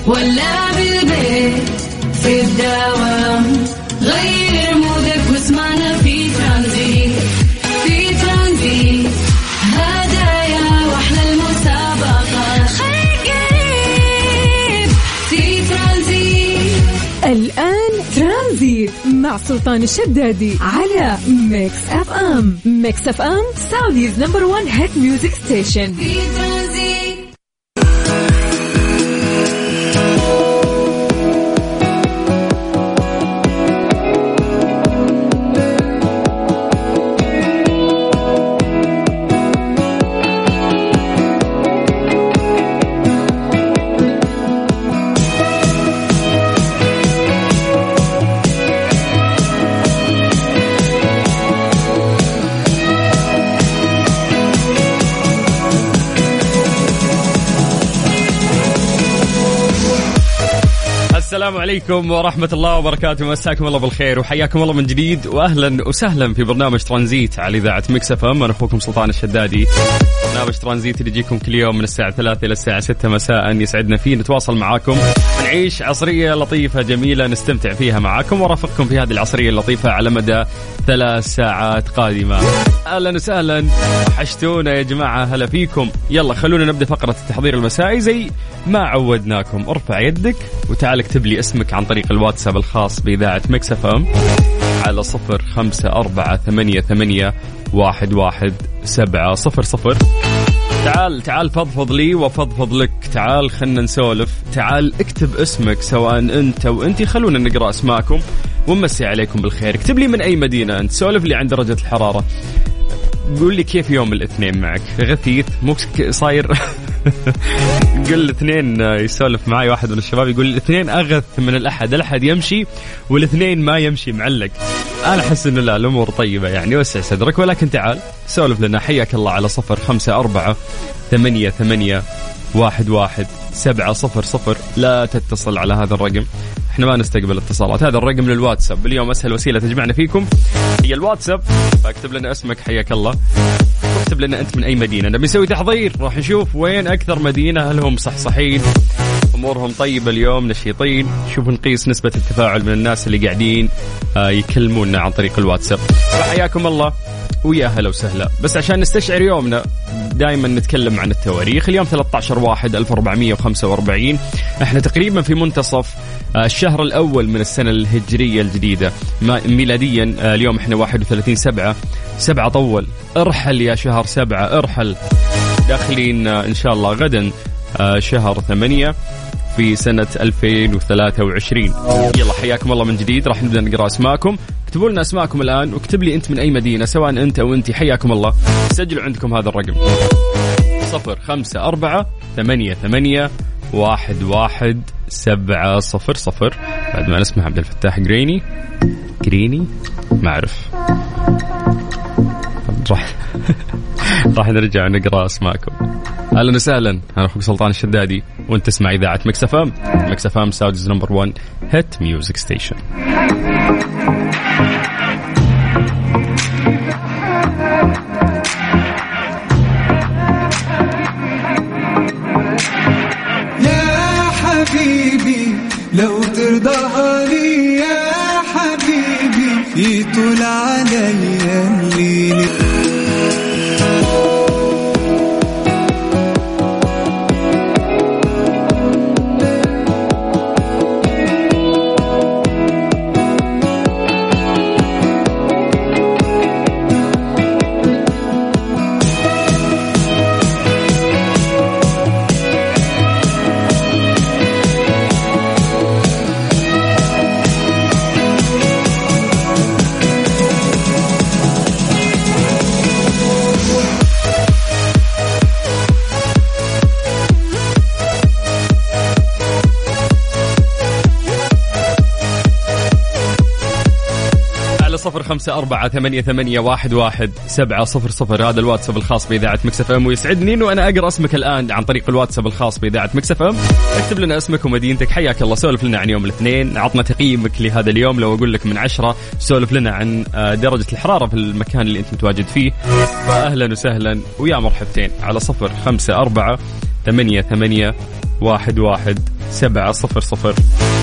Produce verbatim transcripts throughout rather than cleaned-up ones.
ولا بالبيت في الدوام، غير مودك واسمعنا في ترانزيت. في ترانزيت هدايا واحلى المسابقة، خليك قريب في ترانزيت. الآن ترانزيت مع سلطان الشدادي على ميكس اف ام. ميكس اف ام سعوديز نمبر وان هيت ميوزك ستيشن. في ترانزيت. السلام عليكم ورحمة الله وبركاته، مساكم الله بالخير وحياكم الله من جديد وأهلا وسهلا في برنامج ترانزيت على إذاعة ميكس اف ام. أنا أخوكم سلطان الشدادي. برنامج ترانزيت اللي يجيكم كل يوم من الساعة ثلاثة إلى الساعة ستة مساء، يسعدنا فيه نتواصل معاكم، نعيش عصرية لطيفة جميلة نستمتع فيها معاكم ورافقكم في هذه العصرية اللطيفة على مدى ثلاث ساعات قادمة. أهلا وسهلا، وحشتونا يا جماعة، هلا فيكم. يلا خلونا نبدأ فقرة التحضير المسائي زي ما عودناكم. ارفع يدك وتعال اكتب لي اسمك عن طريق الواتساب الخاص بإذاعة ميكس اف ام على صفر خمسة أربعة ثمانية ثمانية واحد واحد سبعة صفر صفر. تعال تعال فضفض لي وفضفض لك، تعال خلنا نسولف، تعال اكتب اسمك سواء انت وانتي، خلونا نقرأ اسماكم ونمسي عليكم بالخير. اكتب لي من اي مدينة انت، سولف لي عن درجة الحرارة، قول لي كيف يوم الاثنين معك، غثيث مو صاير قل الاثنين يسولف معي واحد من الشباب يقول الاثنين أغث من الأحد، الأحد يمشي والاثنين ما يمشي معلق. أنا أحس إنه لا، الأمور طيبة يعني، وسع صدرك، ولكن تعال سولف لنا. حياك الله على صفر خمسة أربعة ثمانية ثمانية واحد واحد سبعة صفر صفر. لا تتصل على هذا الرقم، احنا ما نستقبل اتصالات. هذا الرقم للواتساب، اليوم أسهل وسيلة تجمعنا فيكم هي الواتساب، فاكتب لنا اسمك حياك الله، اكتب لنا أنت من أي مدينة. نبي نسوي تحضير، راح نشوف وين أكثر مدينة، هل هم صحصحين أمورهم طيبة اليوم، نشيطين، شوف نقيس نسبة التفاعل من الناس اللي قاعدين يكلمونا عن طريق الواتساب. فحياكم الله ويا هلا وسهلا. بس عشان نستشعر يومنا دائما نتكلم عن التواريخ. اليوم ثلاثة عشر واحد ألف وأربعمية وخمسة وأربعين، احنا تقريبا في منتصف الشهر الأول من السنة الهجرية الجديدة ميلاديا. اليوم احنا واحد وثلاثين سبعة، سبعة طول، ارحل يا شهر سبعة ارحل، داخلين ان شاء الله غدا شهر ثمانية في سنة ألفين وثلاثة وعشرين. يلا حياكم الله من جديد، راح نبدأ نقرأ اسماءكم. اكتبوا لنا اسماءكم الآن واكتب لي أنت من أي مدينة، سواء أنت أو أنت، حياكم الله. سجلوا عندكم هذا الرقم صفر خمسة أربعة ثمانية ثمانية واحد واحد سبعة صفر صفر. بعد ما نسمع عبد الفتاح قريني قريني ما أعرف، راح راح نرجع نقرأ اسماءكم. أهلا وسهلا، أنا أخوك سلطان الشدادي وأنت تسمع إذاعة ميكس اف ام. ميكس اف ام سعوديز نمبر وان هيت ميوزك ستيشن. يا حبيبي لو ترضى لي يا حبيبي يطول علي الليل. صفر خمسة أربعة ثمانية ثمانية واحد واحد سبعة صفر صفر. هذا الواتساب الخاص بإذاعة ميكس اف ام، ويسعدني إنه أنا أقرأ اسمك الآن عن طريق الواتساب الخاص بإذاعة ميكس اف ام. اكتب لنا اسمك ومدينتك، حياك الله، سولف لنا عن يوم الاثنين، عطنا تقييمك لهذا اليوم. لو أقول لك من عشرة، سولف لنا عن درجة الحرارة في المكان اللي أنت متواجد فيه. فأهلا وسهلا ويا مرحبتين على صفر خمسة أربعة ثمانية ثمانية واحد واحد سبعة صفر صفر.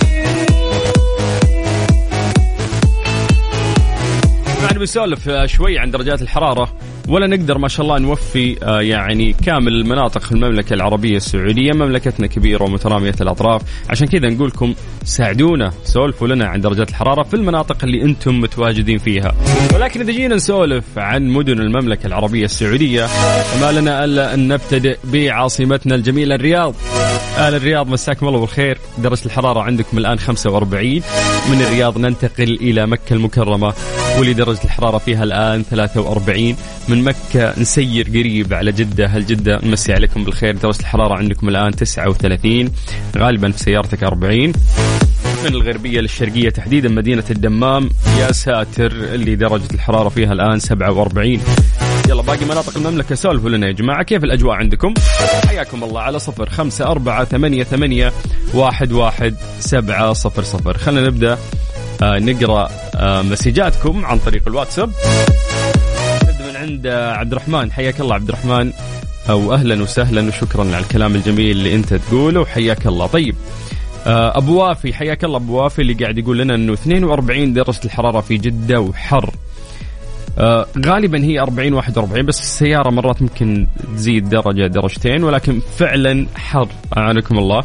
يعني بنسولف شوي عن درجات الحرارة، ولا نقدر ما شاء الله نوفي يعني كامل المناطق في المملكة العربية السعودية. مملكتنا كبيرة ومترامية الأطراف، عشان كذا نقولكم ساعدونا سولفوا لنا عن درجات الحرارة في المناطق اللي أنتم متواجدين فيها. ولكن إذا جينا نسولف عن مدن المملكة العربية السعودية ما لنا ألا أن نبتدئ بعاصمتنا الجميلة الرياض. آل الرياض مساكم الله بالخير. درجة الحرارة عندكم الآن خمسة وأربعين. من الرياض ننتقل إلى مكة المكرمة واللي درجة الحرارة فيها الآن ثلاثة وأربعين. من مكة نسير قريب على جدة. هل جدة نمسي عليكم بالخير. درجة الحرارة عندكم الآن تسعة وثلاثين، غالبا في سيارتك أربعين. من الغربية للشرقية تحديدا مدينة الدمام يا ساتر اللي درجة الحرارة فيها الآن سبعة وأربعين. يلا باقي مناطق المملكة سولفوا لنا يا جماعة كيف الأجواء عندكم. حياكم الله على صفر خمسة أربعة ثمانية ثمانية واحد واحد سبعة صفر صفر. خلنا نبدأ آه نقرأ آه مسجاتكم عن طريق الواتساب. نبدأ من عند آه عبد الرحمن. حياك الله عبد الرحمن، أو أهلا وسهلا وشكرا على الكلام الجميل اللي أنت تقوله وحياك الله. طيب آه أبو وافي، حياك الله أبو وافي اللي قاعد يقول لنا أنه اثنين وأربعين درجة الحرارة في جدة وحر. آه غالبا هي أربعين واحد وأربعين، بس السيارة مرات ممكن تزيد درجة درجتين، ولكن فعلا حر أعانكم الله.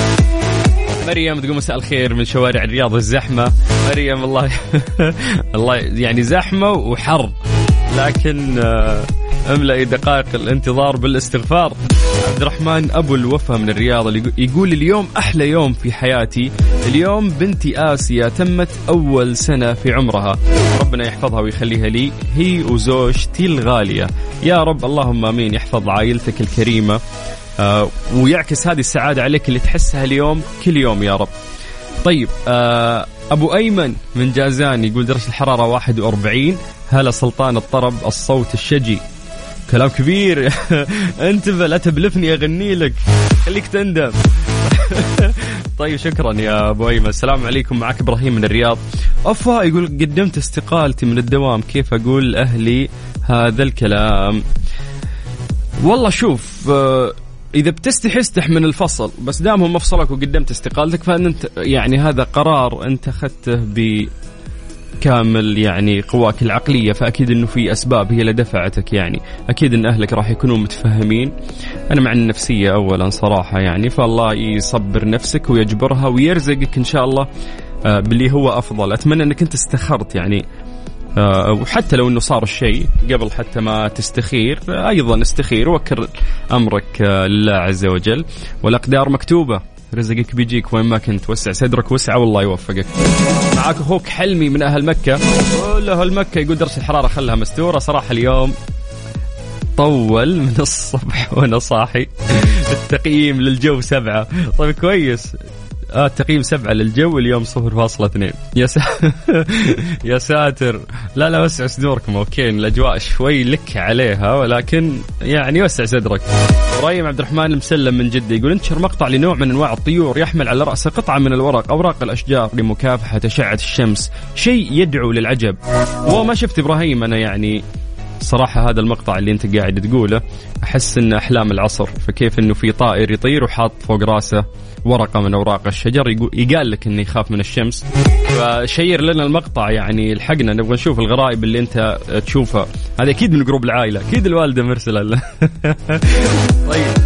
مريم تقول مساء الخير من شوارع الرياض الزحمة. مريم الله الله يعني زحمة وحر، لكن آه املأ دقائق الانتظار بالاستغفار. عبد الرحمن أبو الوفا من الرياض اللي يقول اليوم أحلى يوم في حياتي. اليوم بنتي آسيا تمت أول سنة في عمرها، ربنا يحفظها ويخليها لي هي وزوجتي الغالية يا رب. اللهم آمين. يحفظ عائلتك الكريمة آه ويعكس هذه السعادة عليك اللي تحسها اليوم كل يوم يا رب. طيب آه أبو أيمن من جازان يقول درجة الحرارة واحد وأربعين. هلا سلطان الطرب الصوت الشجي. كلام كبير انتبه لا تبلفني أغني لك خليك تندم. طيب شكرا يا أبو أيمن. السلام عليكم. معك إبراهيم من الرياض. أفا يقول قدمت استقالتي من الدوام، كيف أقول أهلي هذا الكلام؟ والله شوف آه إذا بتستحي استح من الفصل، بس دامهم مفصلك وقدمت استقالتك فأنت يعني هذا قرار أنت أخذته بكامل يعني قواك العقلية، فأكيد أنه في أسباب هي اللي دفعتك. يعني أكيد أن أهلك راح يكونوا متفهمين. أنا مع النفسية أولا صراحة يعني، فالله يصبر نفسك ويجبرها ويرزقك إن شاء الله باللي هو أفضل. أتمنى أنك أنت استخرت يعني أه وحتى لو أنه صار الشيء قبل حتى ما تستخير أيضا استخير وكر أمرك لله عز وجل، والأقدار مكتوبة، رزقك بيجيك وين ما كنت. وسع صدرك وسع والله يوفقك. معاك أخوك حلمي من أهل مكة. كل أهل مكة يقول درجة الحرارة خلها مستورة. صراحة اليوم طول من الصبح وأنا صاحي. التقييم للجو سبعة. طيب كويس. آه تقييم سبعة للجو، اليوم صفر فاصلة اثنين. يا سا... يا ساتر. لا لا وسع صدوركم. أوكي الأجواء شوي لك عليها، ولكن يعني وسع صدرك. إبراهيم عبد الرحمن المسلم من جدة يقول انتشر مقطع لنوع من أنواع الطيور يحمل على رأسه قطعة من الورق أوراق الأشجار لمكافحة أشعة الشمس، شيء يدعو للعجب. وما شفت إبراهيم أنا يعني صراحة هذا المقطع اللي أنت قاعد تقوله أحس إنه أحلام العصر. فكيف إنه في طائر يطير وحاط فوق رأسه ورقة من أوراق الشجر يقال لك إنه يخاف من الشمس. فشير لنا المقطع يعني الحقنا نبغى نشوف الغرائب اللي أنت تشوفها. هذا أكيد من جروب العائلة، أكيد الوالدة مرسلة. طيب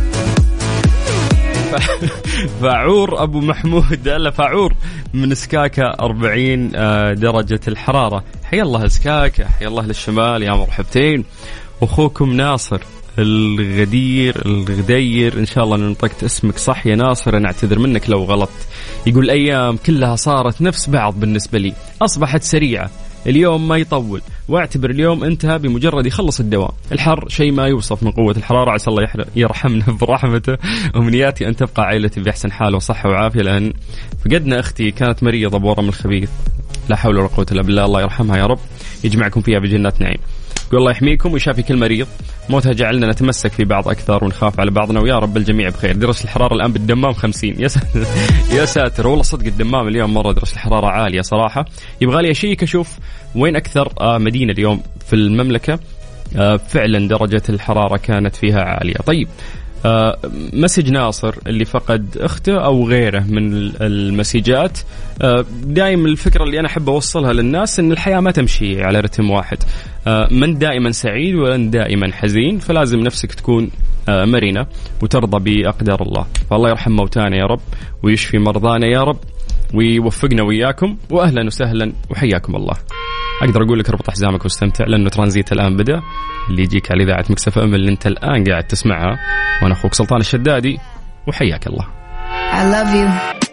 فاعور أبو محمود ألا فاعور من سكاكة أربعين درجة الحرارة. حيا الله السكاكة، حيا الله للشمال يا مرحبتين. أخوكم ناصر الغدير الغدير إن شاء الله ننطقت اسمك صح يا ناصر، أنا أعتذر منك لو غلط. يقول الأيام كلها صارت نفس بعض بالنسبة لي، أصبحت سريعة، اليوم ما يطول، واعتبر اليوم انتهى بمجرد يخلص الدوام. الحر شيء ما يوصف من قوة الحرارة، عسى الله يرحمنا برحمته. أمنياتي أن تبقى عائلتي بأحسن حال وصحة وعافية، لأن فقدنا أختي كانت مريضة بورم الخبيث، لا حول ولا قوة إلا بالله. الله يرحمها يا رب، يجمعكم فيها بجنات نعيم. يقول الله يحميكم ويشافي كل مريض، موتها جعلنا نتمسك في بعض أكثر ونخاف على بعضنا، ويا رب الجميع بخير. درجة الحرارة الآن بالدمام خمسين. يا ساتر يا ساتر، والله صدق الدمام اليوم مرة درجة الحرارة عالية صراحة. يبغى لي أشيك أشوف وين أكثر مدينة اليوم في المملكة فعلا درجة الحرارة كانت فيها عالية. طيب آه مسج ناصر اللي فقد أخته أو غيره من المسيجات. آه دائما الفكرة اللي أنا أحب أوصلها للناس إن الحياة ما تمشي على رتم واحد، آه من دائما سعيد ولن دائما حزين، فلازم نفسك تكون آه مرنة وترضى بأقدار الله. فالله يرحم موتانا يا رب ويشفي مرضانا يا رب ويوفقنا وياكم، وأهلا وسهلا وحياكم الله. أقدر أقول لك اربط حزامك واستمتع، لأنه ترانزيت الآن بدأ، اللي يجيك على إذاعة ميكس اف ام اللي أنت الآن قاعد تسمعها، وأنا أخوك سلطان الشدادي وحياك الله. I love you.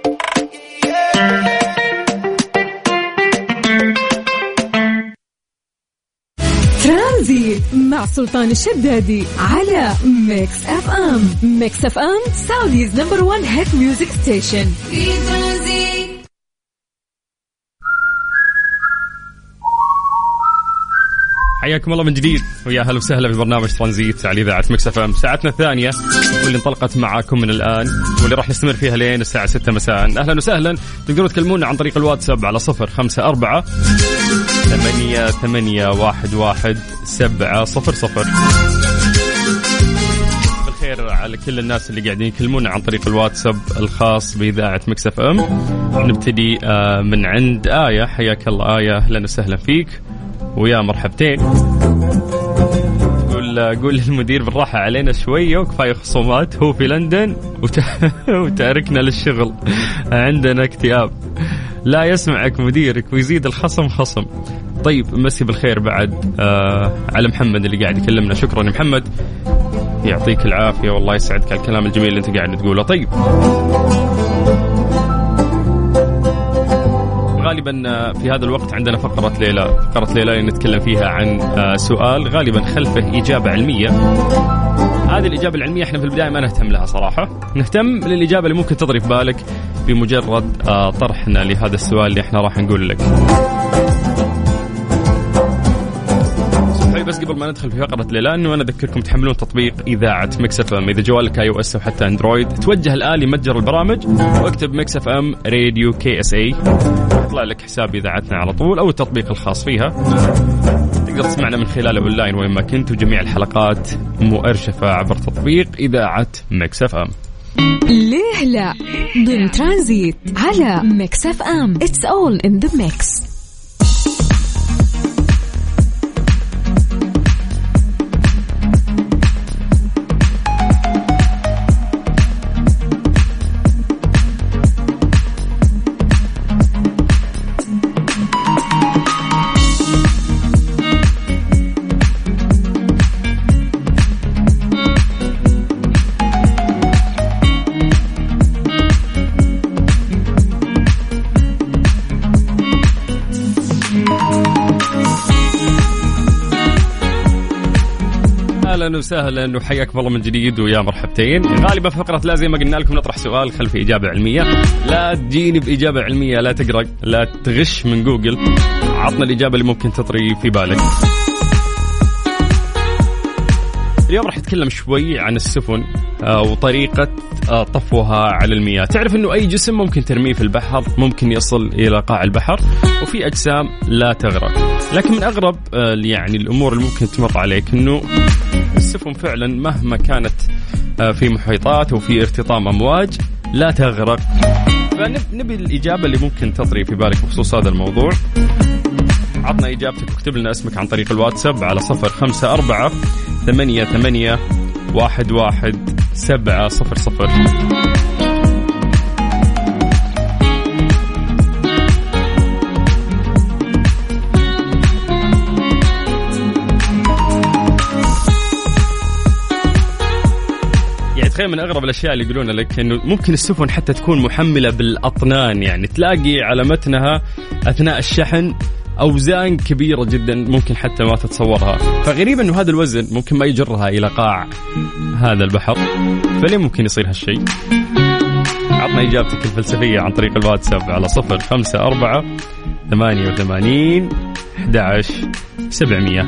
ترانزيت مع سلطان الشدادي على ميكس اف ام. ميكس اف ام سعوديز نمبر وان هيت ميوزك ستيشن. في ترانزيت. حياكم الله من جديد ويا هلا وسهلا في برنامج ترانزيت على إذاعة ميكس اف ام، ساعتنا الثانية واللي انطلقت معاكم من الآن واللي راح نستمر فيها لين الساعة ستة مساء. أهلا وسهلا. تقدروا تكلمونا عن طريق الواتساب على صفر خمسة أربعة ثمانية ثمانية واحد واحد سبعة صفر صفر. بالخير على كل الناس اللي قاعدين يكلمونا عن طريق الواتساب الخاص بإذاعة ميكس اف ام. نبتدي من عند آية. حياك الله آية، أهلا وسهلا فيك ويا مرحبتين. قول قول للمدير بالراحة علينا شوية وكفاية خصومات، هو في لندن وت... وتاركنا للشغل، عندنا اكتئاب. لا يسمعك مديرك ويزيد الخصم خصم. طيب مسي بالخير بعد آه على محمد اللي قاعد يكلمنا. شكرا يا محمد، يعطيك العافية والله يسعدك على الكلام الجميل اللي انت قاعد تقوله. طيب غالبا في هذا الوقت عندنا فقرة ليلى. فقرة ليلى نتكلم فيها عن سؤال غالبا خلفه إجابة علمية. هذه الإجابة العلمية احنا في البداية ما نهتم لها صراحة، نهتم للإجابة اللي ممكن تضرب بالك بمجرد طرحنا لهذا السؤال اللي احنا راح نقول لك. بس قبل ما ندخل في فقرة ليلى انه انا اذكركم تحملون تطبيق اذاعة ميكس اف ام اذا جوالك اي او اس او حتى اندرويد. توجه الان لمتجر البرامج واكتب ميكس اف ام راديو كي اس اي، يطلع لك حساب اذاعتنا على طول او التطبيق الخاص فيها. تقدر تسمعنا من خلاله اونلاين وين ما كنت، وجميع الحلقات مؤرشفة عبر تطبيق اذاعة ميكس اف ام. ليه لا ضمن ترانزيت على ميكس اف ام. It's all in the mix. أهلا وسهلا وحياكم الله من جديد ويا مرحبتين. غالبا في فقرة لا زي ما قلنا لكم نطرح سؤال خلف إجابة علمية. لا تجيني بإجابة علمية، لا تقرأ، لا تغش من جوجل، عطنا الإجابة اللي ممكن تطري في بالك. اليوم راح نتكلم شوي عن السفن وطريقة طفوها على المياه. تعرف أنه أي جسم ممكن ترميه في البحر ممكن يصل إلى قاع البحر، وفي أجسام لا تغرق. لكن من أغرب يعني الأمور اللي ممكن تمر عليك أنه السفن فعلا مهما كانت في محيطات وفي ارتطام أمواج لا تغرق. فنبي الإجابة اللي ممكن تطري في بالك بخصوص هذا الموضوع. عطنا إجابتك واكتب لنا اسمك عن طريق الواتساب على صفر خمسة أربعة ثمانية ثمانية واحد واحد سبعة صفر صفر. تخيل من أغرب الأشياء اللي يقولون لك إنه ممكن السفن حتى تكون محملة بالأطنان، يعني تلاقي على متنها أثناء الشحن أوزان كبيرة جدا ممكن حتى ما تتصورها. فغريب إنه هذا الوزن ممكن ما يجرها إلى قاع هذا البحر، فليه ممكن يصير هالشيء؟ عطنا إجابتك الفلسفية عن طريق الواتساب على صفر خمسة أربعة ثمانية وثمانين أحد عشر سبعمية.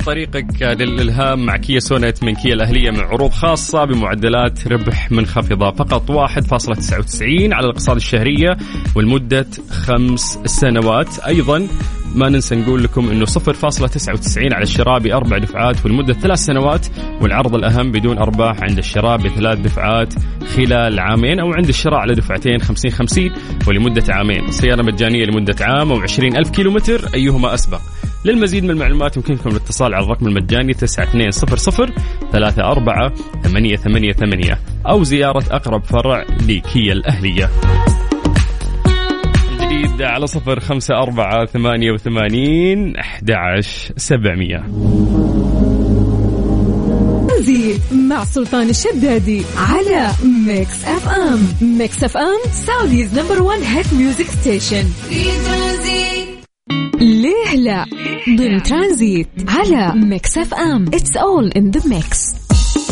طريقك للإلهام مع كيا سونيت من كيا الأهلية، مع عروض خاصة بمعدلات ربح منخفضة، فقط واحد فاصلة تسعة وتسعين على الأقساط الشهرية ولمدة خمس سنوات. أيضا ما ننسى نقول لكم أنه صفر فاصلة تسعة وتسعين على الشراء بأربع دفعات ولمدة ثلاث سنوات، والعرض الأهم بدون أرباح عند الشراء بثلاث دفعات خلال عامين، أو عند الشراء على دفعتين خمسين خمسين ولمدة عامين. سيارة مجانية لمدة عام أو عشرين ألف كيلومتر، أيهما أسبق. للمزيد من المعلومات يمكنكم الاتصال على الرقم المجاني تسعة اثنين صفر صفر ثلاثة أربعة ثمانية ثمانية ثمانية أو زيارة أقرب فرع لكيا الأهلية. جديد على صفر خمسة أربعة ثمانية وثمانين أحد عشر سبعمية. ترانزيت مع سلطان الشدادي على ميكس اف ام. ميكس اف ام سعوديز نمبر وان هيت ميوزك ستيشن. ليه لا ضمن ترانزيت على ميكس اف ام. It's all in the mix.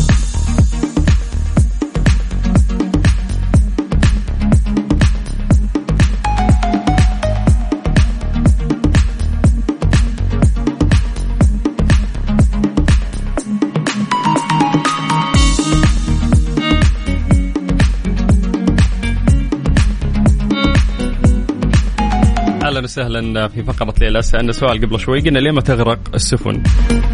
أهلا وسهلا في فقرة ليلى. سألنا سؤال قبل شوي، قلنا ليه ما تغرق السفن؟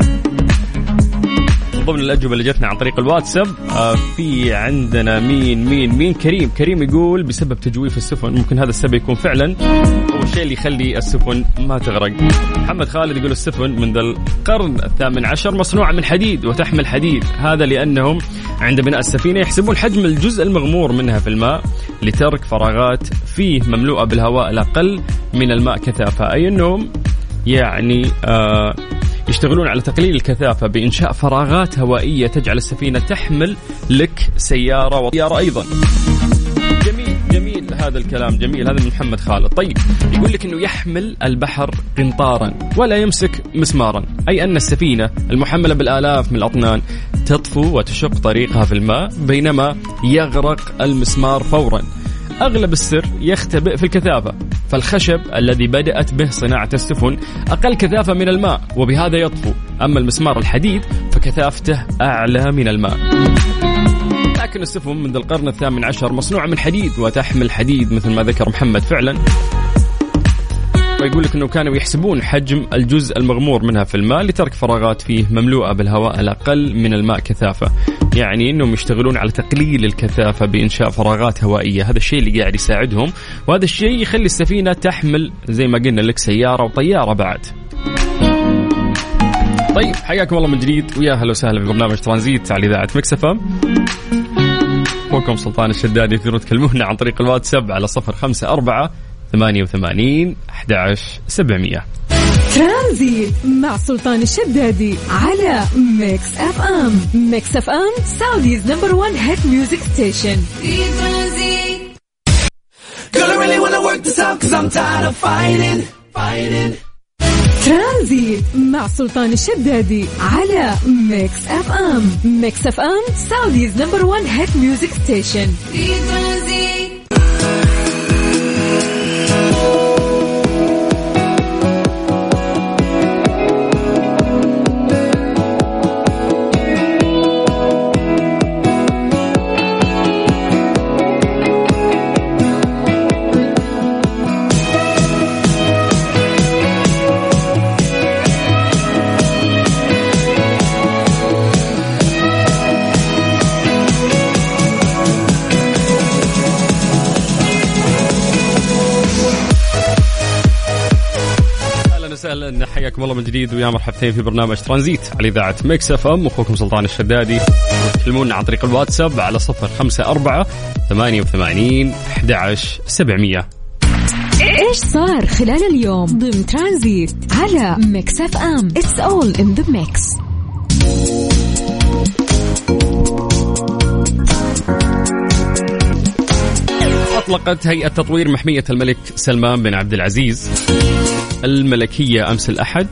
ضمن الأجوبة اللي جتنا عن طريق الواتساب آه في عندنا مين مين مين كريم كريم يقول بسبب تجويف السفن. ممكن هذا السبب يكون فعلا هو الشيء اللي يخلي السفن ما تغرق. محمد خالد يقول السفن من القرن الثامن عشر مصنوعة من حديد وتحمل حديد، هذا لأنهم عند بناء السفينة يحسبون حجم الجزء المغمور منها في الماء لترك فراغات فيه مملوءة بالهواء الأقل من الماء كثافة، أي أنهم يعني آه يشتغلون على تقليل الكثافة بإنشاء فراغات هوائية تجعل السفينة تحمل لك سيارة وطيارة أيضا. جميل جميل هذا الكلام جميل. هذا من محمد خالد. طيب يقول لك أنه يحمل البحر قنطارا ولا يمسك مسمارا، أي أن السفينة المحملة بالآلاف من الأطنان تطفو وتشق طريقها في الماء بينما يغرق المسمار فورا. أغلب السر يختبئ في الكثافة، فالخشب الذي بدأت به صناعة السفن أقل كثافة من الماء وبهذا يطفو، أما المسمار الحديد فكثافته أعلى من الماء. لكن السفن منذ القرن الثامن عشر مصنوعة من حديد وتحمل حديد مثل ما ذكر محمد فعلا. ويقول لك أنه كانوا يحسبون حجم الجزء المغمور منها في الماء لترك فراغات فيه مملوءة بالهواء الأقل من الماء كثافة، يعني أنهم يشتغلون على تقليل الكثافة بإنشاء فراغات هوائية. هذا الشيء اللي قاعد يساعدهم، وهذا الشيء يخلي السفينة تحمل زي ما قلنا لك سيارة وطيارة بعد. طيب حياكم الله من جديد ويا هلا وسهلا في برنامج ترانزيت على إذاعة ميكس اف ام. أخوكم سلطان الشدادي. تقدرون تكلمونا عن طريق الواتساب على صفر خمسة أربعة ثمانية وثمانين أحد عشر سبعمية. ترانزيت مع سلطان الشدادي على ميكس اف ام. ميكس اف ام سعوديز نمبر وان هيت ميوزك ستيشن. ترانزيت مع سلطان الشدادي على ميكس اف ام. ميكس اف ام سعوديز نمبر وان هيت ميوزك ستيشن. سهلا حياكم الله من جديد ويا مرحبتين في برنامج ترانزيت على إذاعة ميكس اف ام. أخوكم سلطان الشدادي. تكلمونا عن طريق الواتساب على صفر خمسة أربعة ثمانية وثمانين أحد عشر سبعمية. إيش صار خلال اليوم ضمن ترانزيت على ميكس اف ام. It's all in the mix. أطلقت هيئة تطوير محمية الملك سلمان بن عبد العزيز الملكية أمس الأحد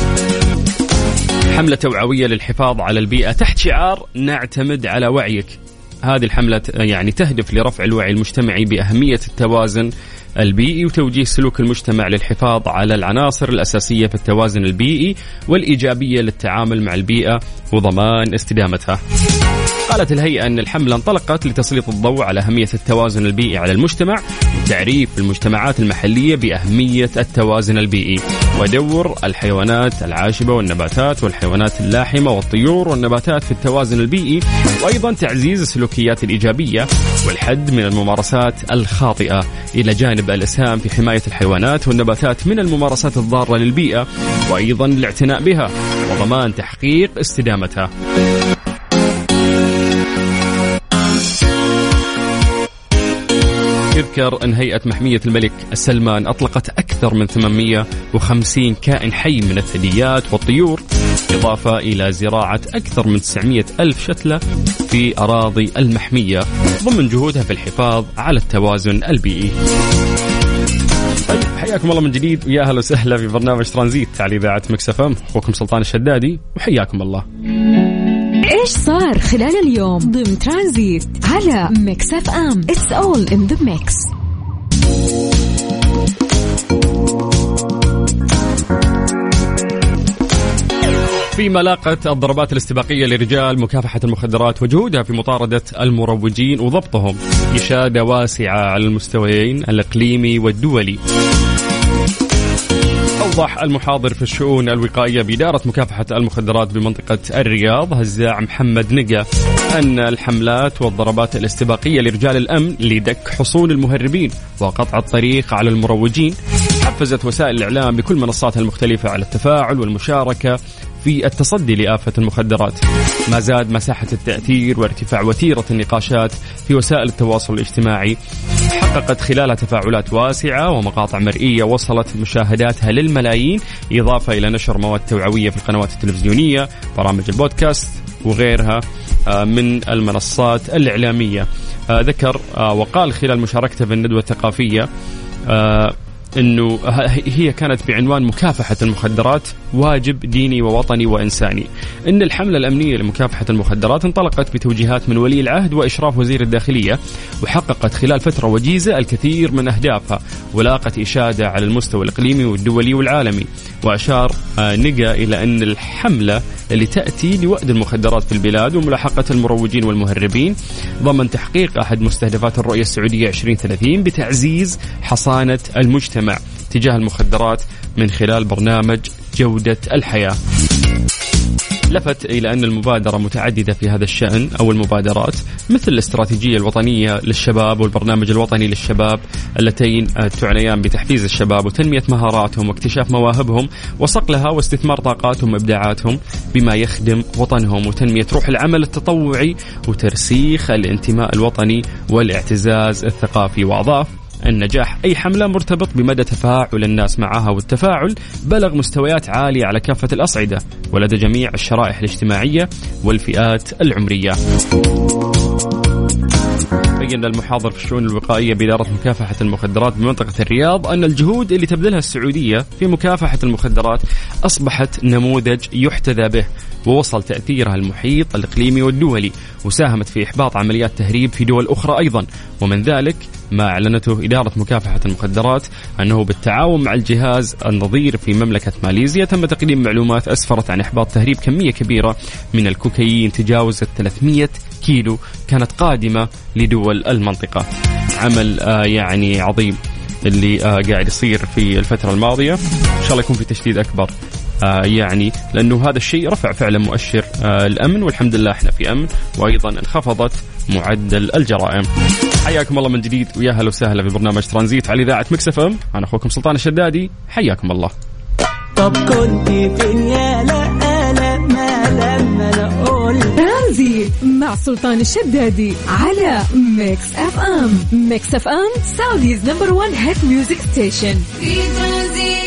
حملة توعوية للحفاظ على البيئة تحت شعار نعتمد على وعيك. هذه الحملة يعني تهدف لرفع الوعي المجتمعي بأهمية التوازن البيئي وتوجيه سلوك المجتمع للحفاظ على العناصر الأساسية في التوازن البيئي والإيجابية للتعامل مع البيئة وضمان استدامتها. قالت الهيئة أن الحملة انطلقت لتسليط الضوء على أهمية التوازن البيئي على المجتمع وتعريف المجتمعات المحلية بأهمية التوازن البيئي ودور الحيوانات العاشبة والنباتات والحيوانات اللاحمة والطيور والنباتات في التوازن البيئي، وأيضا تعزيز السلوكيات الإيجابية والحد من الممارسات الخاطئة، إلى جانب الإسهام في حماية الحيوانات والنباتات من الممارسات الضارة للبيئة وأيضا الاعتناء بها وضمان تحقيق استدامتها. يذكر أن هيئة محمية الملك سلمان أطلقت أكثر من ثمانمئة وخمسين كائن حي من الثدييات والطيور، إضافة إلى زراعة أكثر من تسعمئة ألف شتلة في أراضي المحمية ضمن جهودها في الحفاظ على التوازن البيئي. طيب حياكم الله من جديد ويا أهلا وسهلا في برنامج ترانزيت على إذاعة ميكس إف إم، أخوكم سلطان الشدادي وحياكم الله. إيش صار خلال اليوم ضمن ترانزيت على ميكس إف إم. It's all in the mix. فيما لاقت الضربات الاستباقية لرجال مكافحة المخدرات وجهودها في مطاردة المروجين وضبطهم إشادة واسعة على المستويين الإقليمي والدولي. أوضح المحاضر في الشؤون الوقائية بإدارة مكافحة المخدرات بمنطقة الرياض هزاع محمد نقا أن الحملات والضربات الاستباقية لرجال الأمن لدك حصول المهربين وقطع الطريق على المروجين حفزت وسائل الإعلام بكل منصاتها المختلفة على التفاعل والمشاركة في التصدي لآفة المخدرات. ما زاد مساحة التأثير وارتفاع وتيرة النقاشات في وسائل التواصل الاجتماعي، حققت خلالها تفاعلات واسعة ومقاطع مرئية وصلت مشاهداتها للملايين، إضافة إلى نشر مواد توعوية في القنوات التلفزيونية، برامج البودكاست وغيرها من المنصات الإعلامية. ذكر وقال خلال مشاركته في الندوة الثقافية أنه هي كانت بعنوان مكافحة المخدرات واجب ديني ووطني وإنساني. أن الحملة الأمنية لمكافحة المخدرات انطلقت بتوجيهات من ولي العهد وإشراف وزير الداخلية، وحققت خلال فترة وجيزة الكثير من أهدافها ولاقت إشادة على المستوى الإقليمي والدولي والعالمي. وأشار نقا إلى أن الحملة اللي تأتي لوأد المخدرات في البلاد وملاحقة المروجين والمهربين ضمن تحقيق أحد مستهدفات الرؤية السعودية عشرين ثلاثين بتعزيز حصانة المجتمع تجاه المخدرات من خلال برنامج جودة الحياة. لفت إلى أن المبادرة متعددة في هذا الشأن أو المبادرات مثل الاستراتيجية الوطنية للشباب والبرنامج الوطني للشباب اللتين تعنيان بتحفيز الشباب وتنمية مهاراتهم واكتشاف مواهبهم وصقلها واستثمار طاقاتهم وإبداعاتهم بما يخدم وطنهم وتنمية روح العمل التطوعي وترسيخ الانتماء الوطني والاعتزاز الثقافي. وأضاف النجاح أي حملة مرتبط بمدى تفاعل الناس معها، والتفاعل بلغ مستويات عالية على كافة الأصعدة ولدى جميع الشرائح الاجتماعية والفئات العمرية. بين المحاضر في الشؤون الوقائية بإدارة مكافحة المخدرات بمنطقة الرياض أن الجهود اللي تبذلها السعودية في مكافحة المخدرات أصبحت نموذج يحتذى به، ووصل تأثيرها المحيط الإقليمي والدولي، وساهمت في إحباط عمليات تهريب في دول أخرى أيضا. ومن ذلك ما أعلنته إدارة مكافحة المخدرات أنه بالتعاون مع الجهاز النظير في مملكة ماليزيا تم تقديم معلومات أسفرت عن إحباط تهريب كمية كبيرة من الكوكايين تجاوزت ثلاثمئة كيلو كانت قادمة لدول المنطقة. عمل آه يعني عظيم اللي آه قاعد يصير في الفترة الماضية، إن شاء الله يكون في تشديد أكبر آه يعني لأنه هذا الشيء رفع فعلا مؤشر آه الأمن، والحمد لله احنا في أمن، وأيضا انخفضت معدل الجرائم. حياكم الله من جديد ويا هلا وسهلا في برنامج ترانزيت على إذاعة ميكس إف إم. أنا أخوكم سلطان الشدادي، حياكم الله. طب كنت فين يا لا لا ما لما أنا أقول ترانزيت مع سلطان الشدادي على ميكس إف إم. ميكس إف إم سعوديز نمبر وان هيت ميوزك ستيشن. في ترانزيت.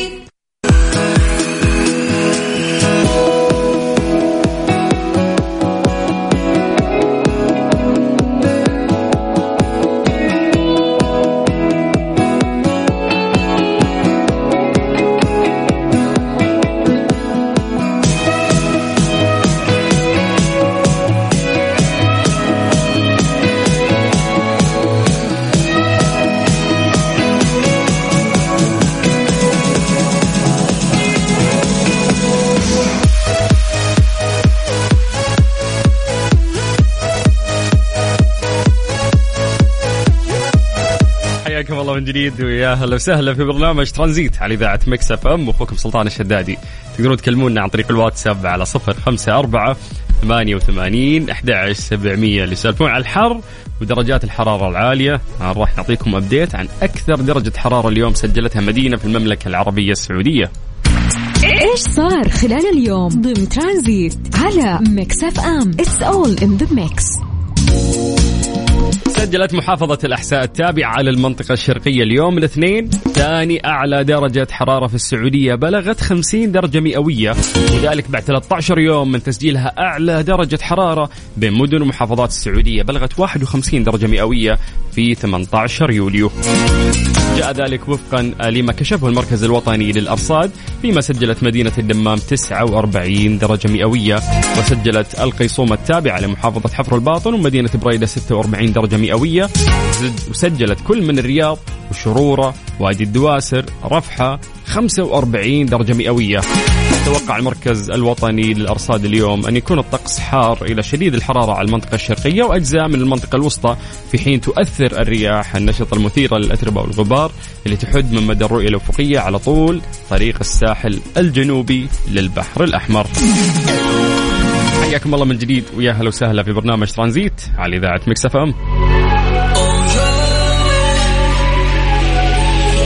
حياكم الله من جديد ويا هلا وسهلا في برنامج ترانزيت على إذاعة ميكس اف ام، واخوكم سلطان الشدادي. تقدرون تكلمونا عن طريق الواتساب على صفر خمسة أربعة ثمانية وثمانين أحد عشر سبعمية اللي يسألون عن الحر ودرجات الحرارة العالية. راح نعطيكم أبديت عن أكثر درجة حرارة اليوم سجلتها مدينة في المملكة العربية السعودية. إيش صار خلال اليوم ضمن ترانزيت على ميكس اف ام. It's all in the mix. سجلت محافظة الأحساء التابعة للمنطقة الشرقية اليوم الاثنين ثاني أعلى درجة حرارة في السعودية، بلغت خمسين درجة مئوية، وذلك بعد ثلاثة عشر يوم من تسجيلها أعلى درجة حرارة بين مدن ومحافظات السعودية، بلغت واحد وخمسين درجة مئوية في ثمانية عشر يوليو. جاء ذلك وفقا لما كشفه المركز الوطني للأرصاد، فيما سجلت مدينة الدمام تسعة وأربعين درجة مئوية، وسجلت القيصوم التابعة لمحافظة حفر الباطن ومدينة بريدة ستة وأربعين درجة مئوية، وسجلت كل من الرياض وشرورة وادي الدواسر رفحة خمسة وأربعين درجة مئوية. توقع المركز الوطني للأرصاد اليوم أن يكون الطقس حار إلى شديد الحرارة على المنطقة الشرقية وأجزاء من المنطقة الوسطى، في حين تؤثر الرياح النشطة المثيرة للأتربة والغبار اللي تحد من مدى الرؤية الأفقية على طول طريق الساحل الجنوبي للبحر الأحمر. حياكم الله من جديد ويا هلا وسهلا في برنامج ترانزيت على إذاعة ميكس اف ام.